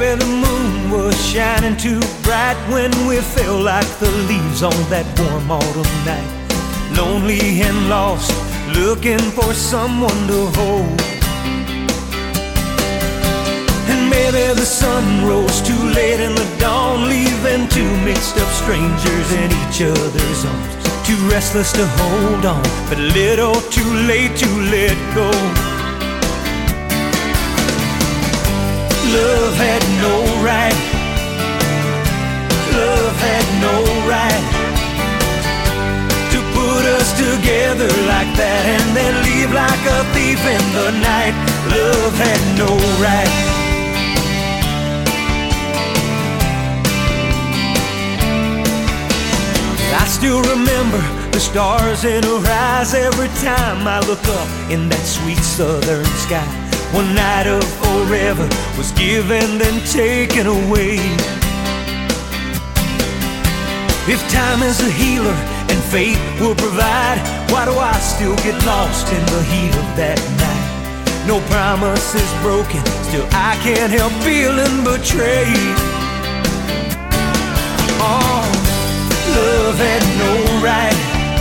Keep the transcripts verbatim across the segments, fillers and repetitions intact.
Maybe the moon was shining too bright when we felt like the leaves on that warm autumn night. Lonely and lost, looking for someone to hold. And maybe the sun rose too late in the dawn, leaving two mixed up strangers in each other's arms. Too restless to hold on, but a little too late to let go. Love had no right, love had no right to put us together like that and then leave like a thief in the night. Love had no right. I still remember the stars in her eyes every time I look up in that sweet southern sky. One night of forever was given then taken away. If time is a healer and fate will provide, why do I still get lost in the heat of that night? No promise is broken, still I can't help feeling betrayed. Oh, love had no right,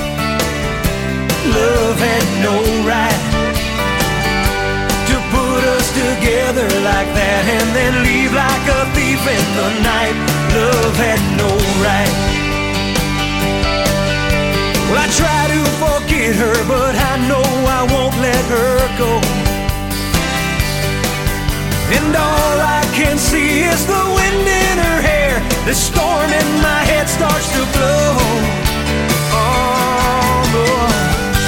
love had no right to put us together like that and then leave like a thief in the night. Love had no right. Well, I try to forget her, but I know I won't let her go. And all I can see is the wind in her hair. The storm in my head starts to blow. Oh, boy.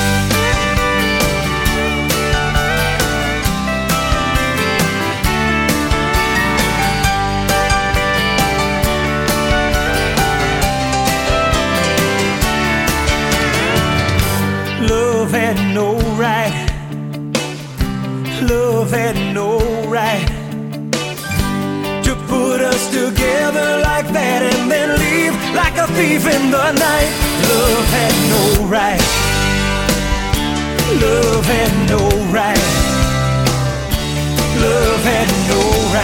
Love had no right, love had no right to put us together like that and then leave like a thief in the night. Love had no right, love had no right, love had no right.